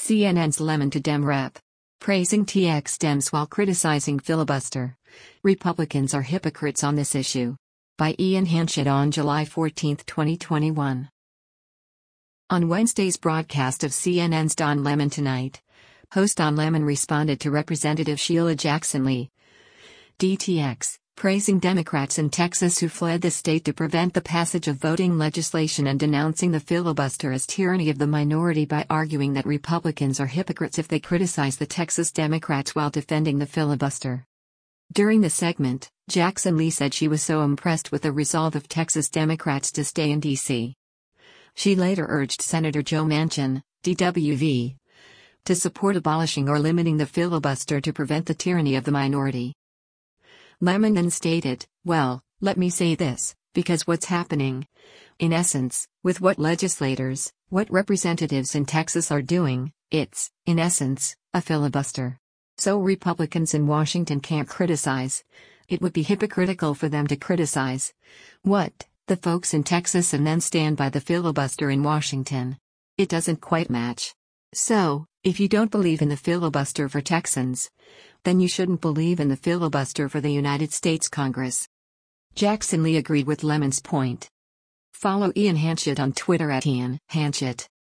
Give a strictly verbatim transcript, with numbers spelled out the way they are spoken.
C N N's Lemon to Dem Rep. Praising T X Dems while criticizing filibuster. Republicans are hypocrites on this issue. By Ian Hanchett on July fourteenth, twenty twenty-one. On Wednesday's broadcast of C N N's Don Lemon Tonight, host Don Lemon responded to Representative Sheila Jackson Lee, D T X, praising Democrats in Texas who fled the state to prevent the passage of voting legislation and denouncing the filibuster as tyranny of the minority by arguing that Republicans are hypocrites if they criticize the Texas Democrats while defending the filibuster. During the segment, Jackson Lee said she was so impressed with the resolve of Texas Democrats to stay in D C. She later urged Senator Joe Manchin, D W V, to support abolishing or limiting the filibuster to prevent the tyranny of the minority. Lemon then stated, "Well, let me say this, because what's happening, in essence, with what legislators, what representatives in Texas are doing, it's, in essence, a filibuster. So Republicans in Washington can't criticize. It would be hypocritical for them to criticize what, the folks in Texas and then stand by the filibuster in Washington. It doesn't quite match. So, if you don't believe in the filibuster for Texans, then you shouldn't believe in the filibuster for the United States Congress." Jackson Lee agreed with Lemon's point. Follow Ian Hanchett on Twitter at Ian Hanchett.